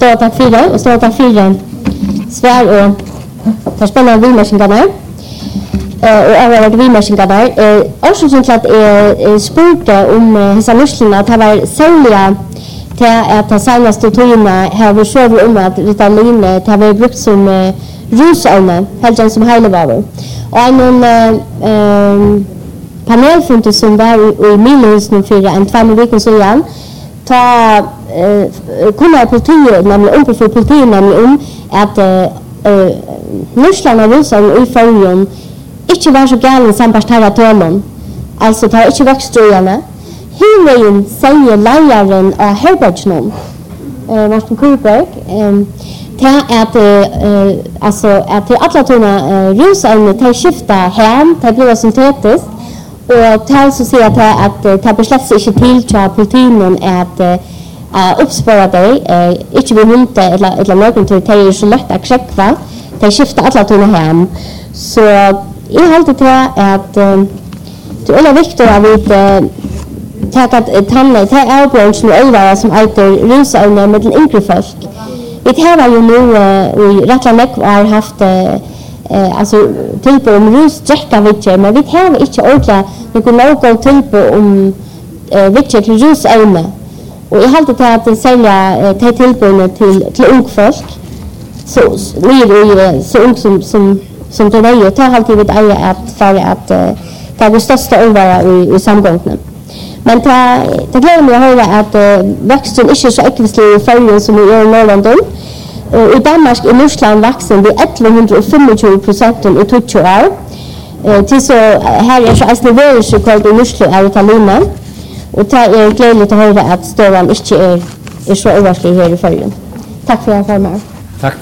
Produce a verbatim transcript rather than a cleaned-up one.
Stora tack för det och stora tack för det. Svär och för spännande vimarskingarna. Eh och alla de vimarskingarna eh också som att eh spurte om hela musklerna att det var sälja till att ta senaste tydna har vi själv om att Ritalin det har vi brukt som rusämne helt som hällevaver. Och en eh panelfunte som var i Milhus nu för en två veckor sedan ta eh kunna politiet nämligen uppe för politiet nämligen om att eh musklerna rusämne i förrjun inte var så galen som pastara tonen. Alltså tar inte växtströjarna. Hur säger läraren av Herbergsnon eh Martin Kurberg eh till att eh alltså att alla tona rusämne till skifta hem till blir syntetiskt och tal så säger att att ta besluts inte till till proteinen att eh uppspara dig eh inte vill inte eller eller någon till till så lätt att checka till skifta alla tona hem så jag har alltid att det är viktigt att vi tar att tanna till outbranchen och övriga som heter rusämne med en yngre folk. Vi har ju nu i Rattlanek har haft eh alltså typ om rusdricka vitcher men vi har inte ordentligt någon någon typ om vitcher till rusämne. Och jag har alltid att sälja till tillbörna till till ung folk. Så ni så ung som som som det är ju tar alltid vid äga att för att ta det största över i, i samgången. Men ta ta glömmer jag höra att växten inte är så ekvislig i färgen som i Norrland. I Danmark är Ryssland växten vid etthundrafemtio procent i tjugo år. Till så här är så att nivåer så kallt i Ryssland är Italina. Och det är glädjligt att höra att ståran inte är, är så översklig här i färgen. Tack för att jag var med.